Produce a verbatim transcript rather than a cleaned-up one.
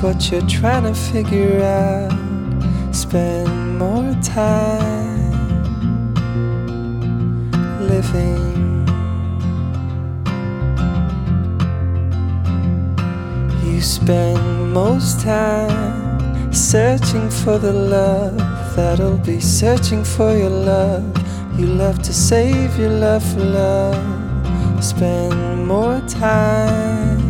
what you're trying to figure out. Spend more time living. You spend most time searching for the love that'll be searching for your love. You love to save your love for love. Spend more time